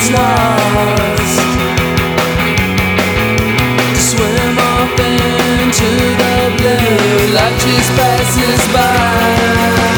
lost. Swim off into the blue, life just passes by.